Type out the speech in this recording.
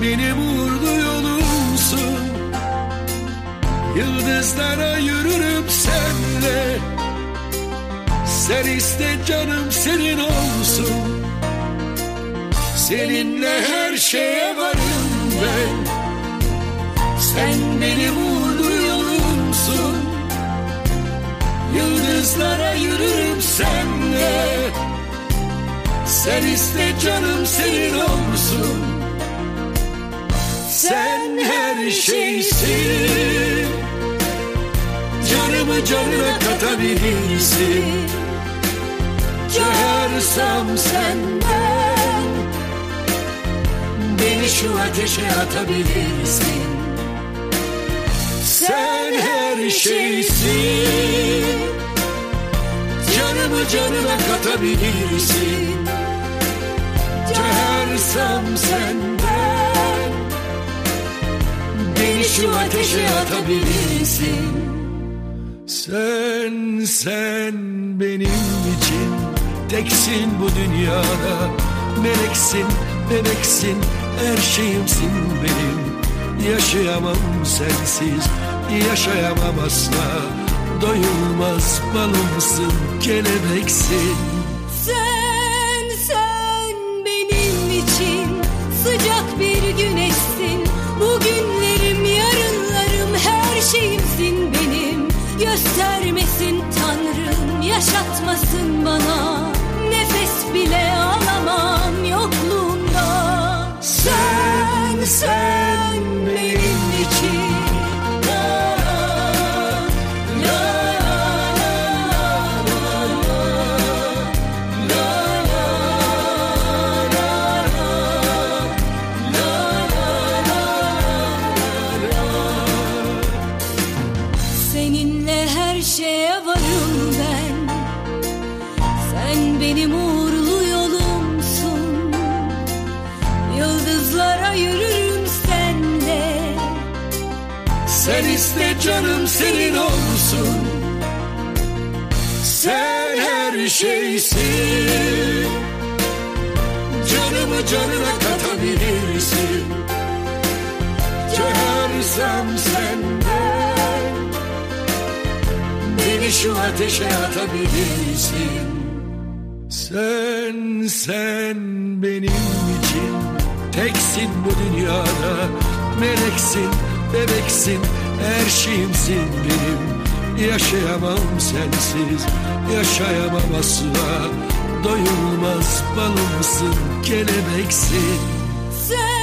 benim uğurlu yolumsun. Yıldızlara yürürüm senle. Sen iste canım senin olsun. Seninle her şeye varım ben. Sen benim uğurlu yolumsun. Yıldızlara yürürüm senle. Sen iste canım senin olsun. Sen her şeysin. Canımı canına katabilirsin. Çağırsam senden beni şu ateşe atabilirsin. Sen her şeysin. Canımı canına katabilirsin. Çağırsam senden beni şu ateşe atabilirsin. Sen benim için teksin bu dünyada. Meleksin, bebeksin, her şeyimsin benim. Yaşayamam sensiz, yaşayamam asla. Doyulmaz balımsın, kelebeksin. Sen benim için sıcak bir güneşsin. Bugünlerim, yarınlarım, her şeyimsin benim. Göstermesin Tanrım, yaşatmasın bana. Nefes bile alamam yokluğunda. Sen benim için. Seninle her şeye varım ben. Sen benim uğurlu yolumsun. Yıldızlara yürürüm senle. Sen iste canım senin olsun. Sen her şeysin. Canımı canına katabilirsin. Çağırsam senden beni şu ateşe atabilirsin. Sen benim için teksin bu dünyada. Meleksin, bebeksin, her şeyimsin benim. Yaşayamam sensiz, yaşayamam asla. Doyulmaz balımsın, kelebeksin.